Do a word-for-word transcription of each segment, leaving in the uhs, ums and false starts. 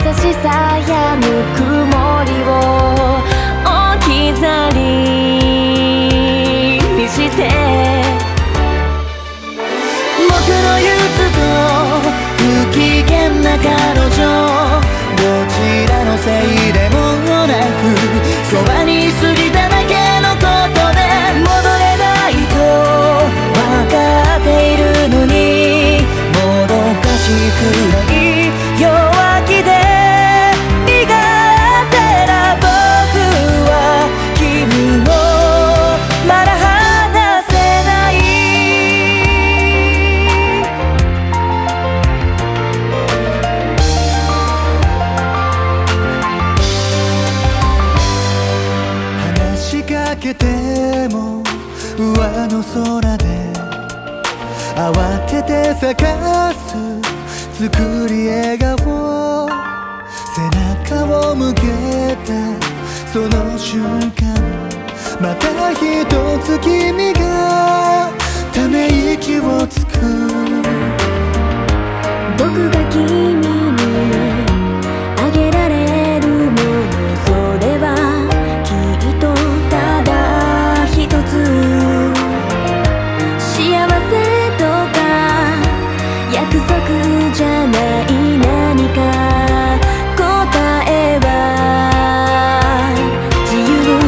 しさやぬくもりを置き去りにして僕の憂鬱と不機嫌な彼女どちらのせいでもなくそばにいすぎただけのことで戻れないと分かっているのにもどかしいくらい弱気で身勝手な僕は君をまだ離せない話しかけても上の空で慌てて探す作り笑顔背中を向けたその瞬間また一つ君がため息をつく僕が君にあげられるものそれはきっとただ一つ幸せとか約束じゃない何か答えは自由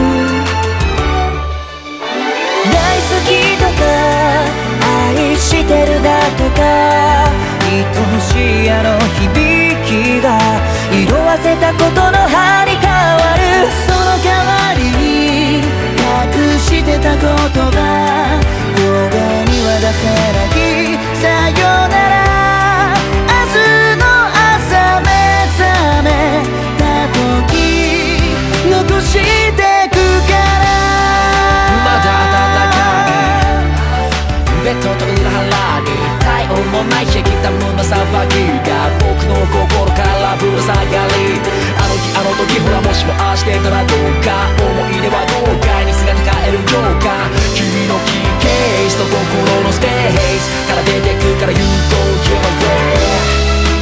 大好きとか愛してるだとか愛しいあの響きが色あせたことの葉に変わるその代わりに隠してた言葉声には出せないさよなら明日の朝目覚めた時残してくからまだ暖かいベッドと裏腹に体温もない冷え切った胸騒ぎが僕の心からぶら下がりあの日あの時ほらもしもああしてたらどうか思い出はどうかに姿変えるようか君のキーケースと心のスペースから出てくから You go your way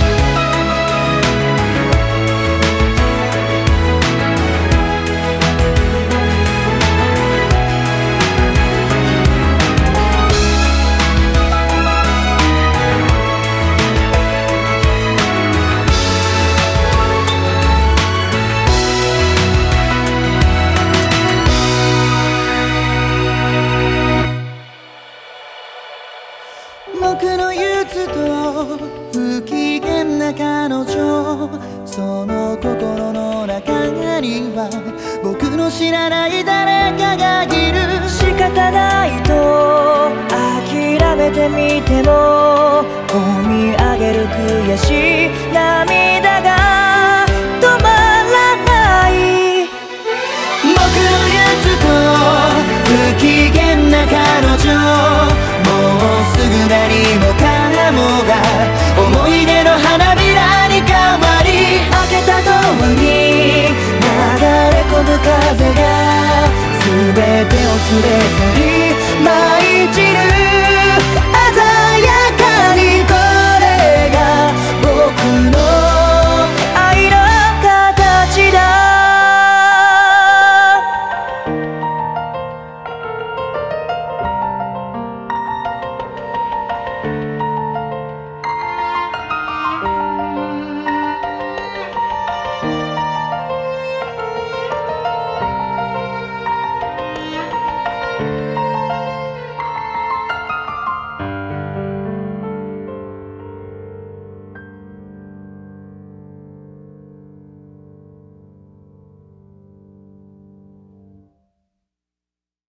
僕の憂鬱と不機嫌な彼女その心の中には僕の知らない誰かがいる仕方ないと諦めてみても込み上げる悔しい涙